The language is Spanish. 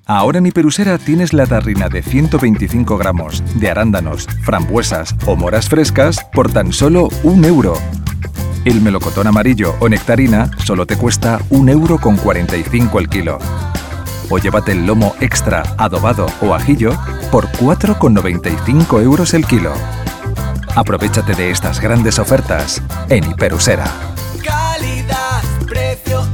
Ahora en Hiperusera tienes la tarrina de 125 gramos de arándanos, frambuesas o moras frescas por tan solo €1. El melocotón amarillo o nectarina solo te cuesta €1,45 el kilo. O llévate el lomo extra, adobado o ajillo por €4,95 el kilo. Aprovéchate de estas grandes ofertas en Hiperusera. Calidad, precio